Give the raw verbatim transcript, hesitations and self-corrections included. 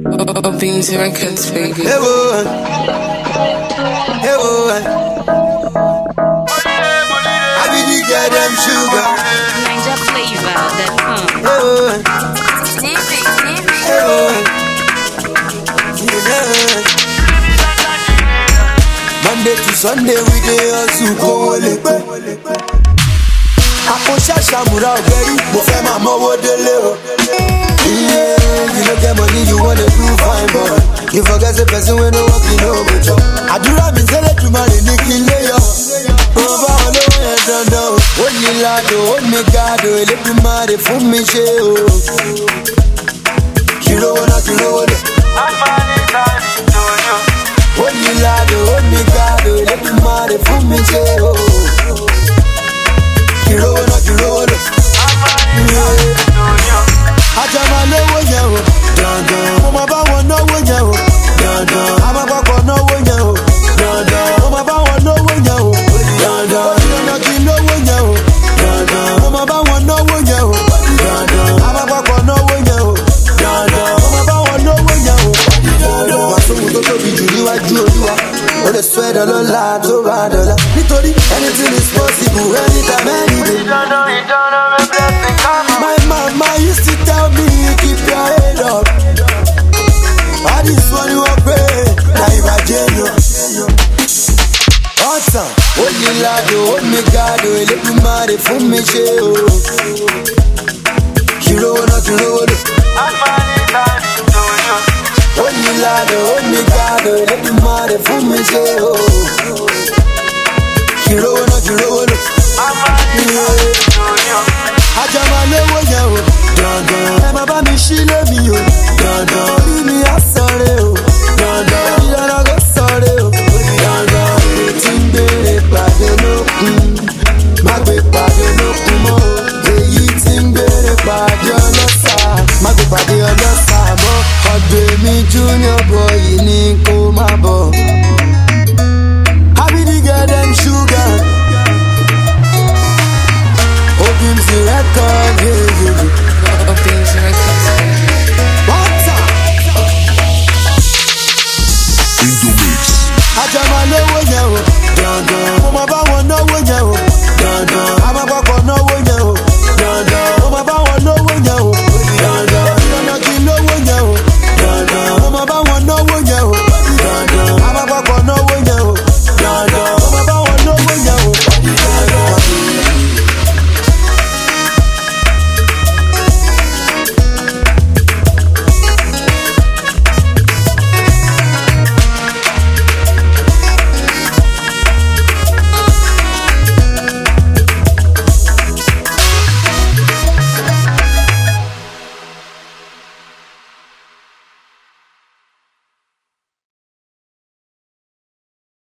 Beans Records, baby. Hey, boy. Hey, boy. I be the goddamn sugar. Ninja flavor, that huh? Hey, boy. Hey, boy. Yeah. Monday to Sunday we dey hustle kówó lè pé. Àpòṣà ṣàmúra ọ̀gbẹ́rì, mo fẹ́ máa mọ́wó délé o. Yeah, you no get money, you wanna do fine, boy. You forget the person when no work, you know go chop. Àdúrà mi sẹ́lẹ̀ tún máa rìn ní kí n lé yọ. Mo bá wọn lówó yẹn dandan o. Ó ní ládò, ó ní gàdò, Elédùmarè fún mi ṣe o. Kí lówó náà, kí lówó lẹ̀. Ó ní ládò, ó ní gàdò, Elédùmarè fún mi ṣe o. Kí lówó náà, kí lówó lẹ̀. Ajá máa lówó yẹn o, dandan. Mo máa bá wọn náwó yẹn o, dandan. A máa papọ̀ náwó yẹn o, dandan. Mo máa bá wọn náwó yẹn o, dandan. Ó dandan kí n lówó yẹn o, dandan. Mo máa bá wọn náwó yẹn o, dandan. A máa papọ̀ náwó yẹn o, dandan. Mo máa bá wọn náwó yẹn o, dandan. Wà sóhun tó tóbi jù níwájú Olúwa. Ó lè sọ ẹ̀dọ̀ lọ́la tó bá dọ̀la. Nítorí anything is possible anytime any day. My mama used to tell me, keep your head up. I just want you to pray, now you are genuine. Awesome. Hold me lado, hold me gado, Elédùmarè fún mi ṣe o. Kìlówó náà, kìlówó lò. Hold me lado, hold me gado, Elédùmarè fún mi ṣe o. Kìlówó náà, kìlówó lò. Ajá máa lówó yẹn o, dandan. Ẹ máa bá mi sílé mi o, dandan. Orí mi á sọ̀rẹ́ o, dandan. Ìyára kò sọ̀rẹ́ o, dandan. Èrè tí ń gbèrè pàdé lókun, má gbé pàdé lókun mọ́ o. Èyí tí ń gbèrè pàdé ọlọ́sà, má gbé pàdé ọlọ́sà mọ́. Ọ̀gbẹ́ mi junior boy.